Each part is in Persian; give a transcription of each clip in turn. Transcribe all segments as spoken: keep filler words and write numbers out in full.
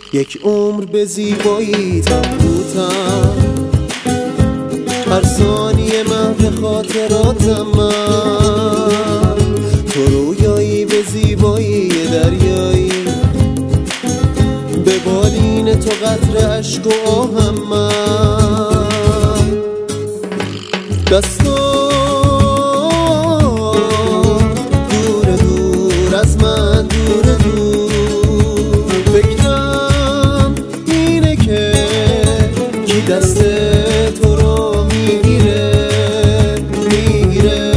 یک عمر به زیبایی بودم، هر ثانیه محو خاطراتم من. تو رویایی به زیبایی دریایی، به بالین تو قطره عشق و آهم من. دستا دور دور از من، دور دور فکرم اینه که کی دست تو رو میگیره میگیره.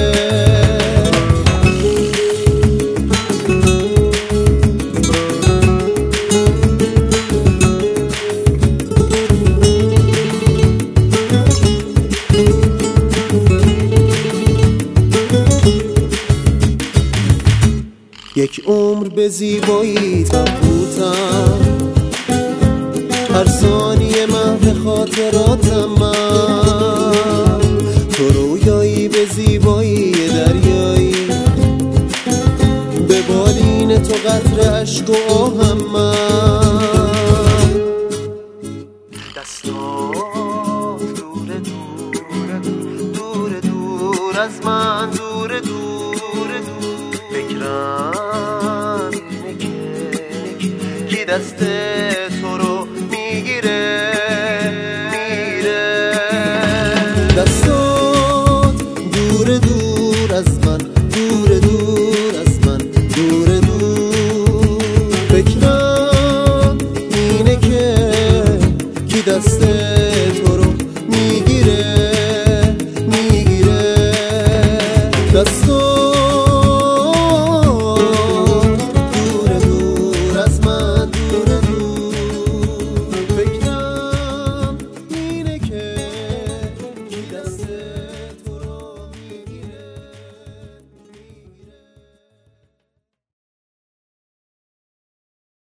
یک عمر به زیبایی بودم، هر ثانیه محو خاطراتم من. تو رویایی به زیبایی دریایی، به بالین تو قطره عشق و آهم من. دستا دور دور دور دور از من، دور دور دور فکرم اینه که کی دسته